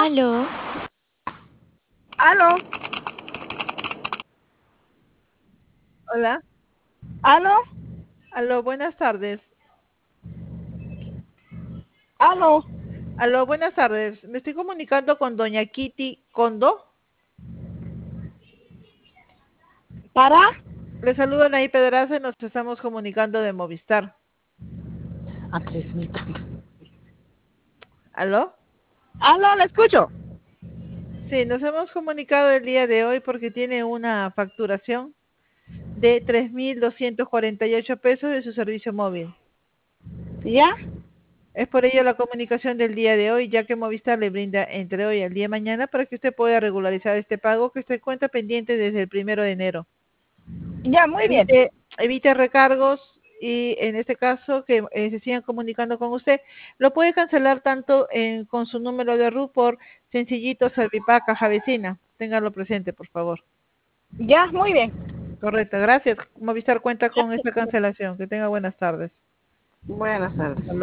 Aló, Aló, Hola, aló, aló, buenas tardes. aló. Aló, buenas tardes. Me estoy comunicando con doña Kitty Kondo. ¿Para? Le saludo Anaí Pedraza y nos estamos comunicando de Movistar. A 3.000 tanto. ¿Aló? Aló, le escucho. Sí, nos hemos comunicado el día de hoy porque tiene una facturación de 3.248 pesos de su servicio móvil. ¿Ya? Es por ello la comunicación del día de hoy, ya que Movistar le brinda entre hoy y el día de mañana para que usted pueda regularizar este pago que usted cuenta pendiente desde el 1 de enero. Ya, muy bien. Evite recargos y en este caso que se sigan comunicando con usted. Lo puede cancelar tanto con su número de RU por Sencillito Servipack Caja Vecina. Téngalo presente, por favor. Ya, muy bien. Correcto, gracias. Movistar cuenta con esta Gracias. cancelación. Que tenga buenas tardes. Buenas tardes. Hasta luego.